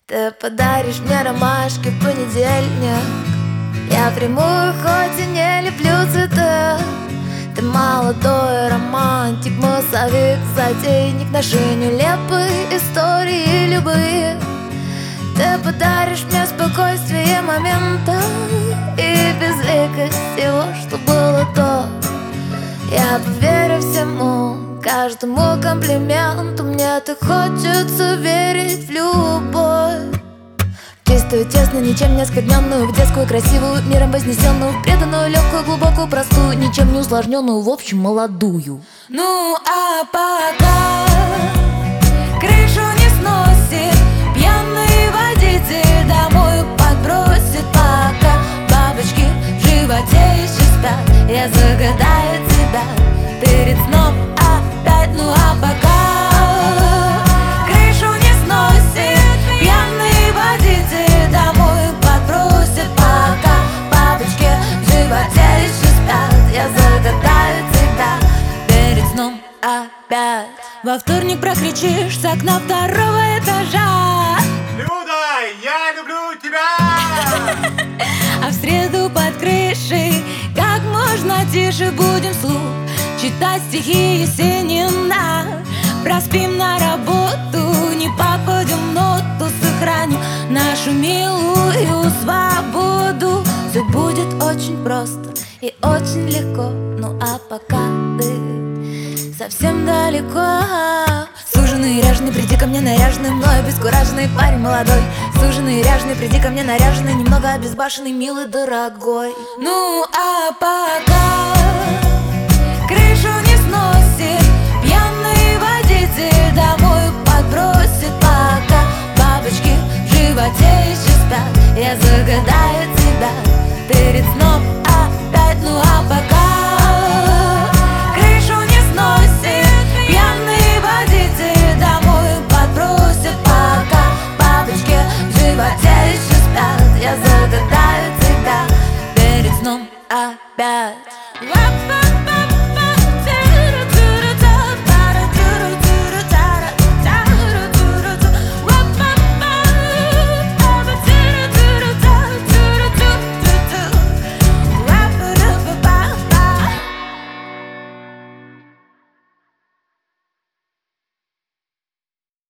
Ты подаришь мне ромашки в понедельник. Я приму их, хоть и не люблю цветы. Ты молодой романтик, массовик, затейник нашей нелепой истории любые. Ты подаришь мне спокойствие момента и безликость всего, что было до. Я поверю всему, каждому комплименту. Мне так хочется верить в любовь. Чистую, честную, ничем не оскверненную, в детскую, красивую, миром вознесенную, в преданную, легкую, глубокую, простую, ничем не усложненную, в общем, молодую. Ну а пока крышу не сносит, пьяный водитель домой подбросит. Пока бабочки в животе еще спят, я загадаю тебя перед сном опять. Ну а пока крышу не сносит, пьяный водитель домой подбросит. Пока бабочки в животе еще спят, я загадаю тебя перед сном опять. Во вторник прокричишь с окна второго этажа: Люда, я люблю тебя! А в среду под крышей как можно тише будем вслух читать стихи Есенина. Проспим на работу, не попадем в ноту, сохраним нашу милую свободу. Все будет очень просто и очень легко. Ну а пока ты совсем далеко. Суженый, ряженый, приди ко мне наряженный, мной обескураженный парень молодой. Суженый, ряженый, приди ко мне наряженный, немного обезбашенный, милый, дорогой. Ну а пока крышу не сносит, пьяный водитель домой подбросит. Пока бабочки в животе еще спят, я загадаю тебя перед сном опять. Ну а пока крышу не сносит, пьяный водитель домой подбросит. Пока бабочки в животе еще спят, я загадаю тебя перед сном опять.